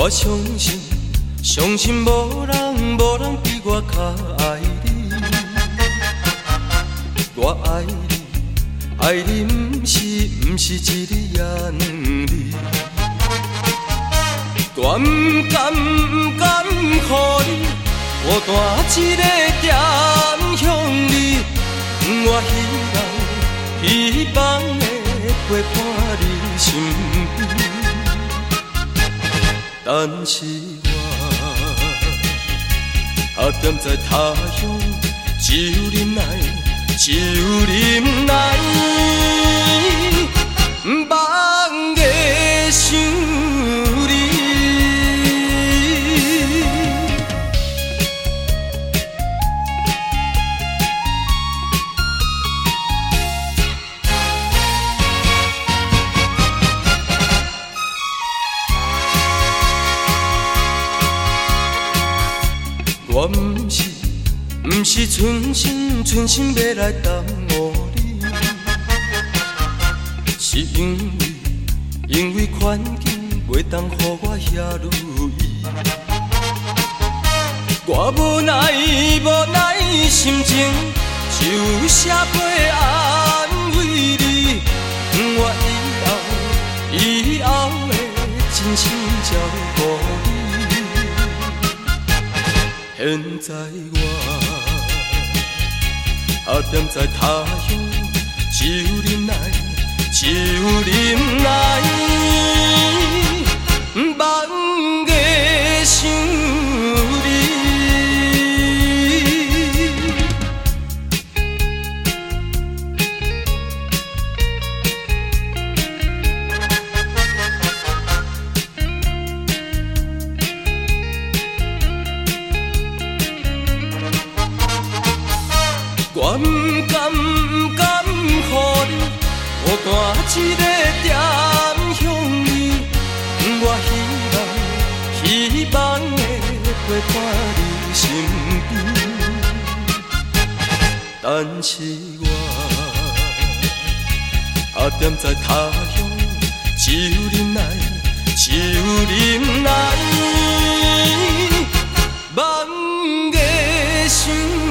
我相信，相信无人比我较爱你。我爱你，爱你不是一日也两日。我不甘予你孤单一个点向你。我希望会陪伴你身边。但是我踮在他乡，只有忍耐，只有忍耐，望个想你。我不是存心要来耽误你，是因为环境袂当予我遐如意。我无奈心情，就写批安慰你。我以后会真心照顾你。现在我踮在他乡，只有忍耐，只有忍耐，望个想你。我不甘予你孤单一个点向你。我希望会陪伴你身边。但是我踮在他乡，只有忍耐，只有忍耐，望个想。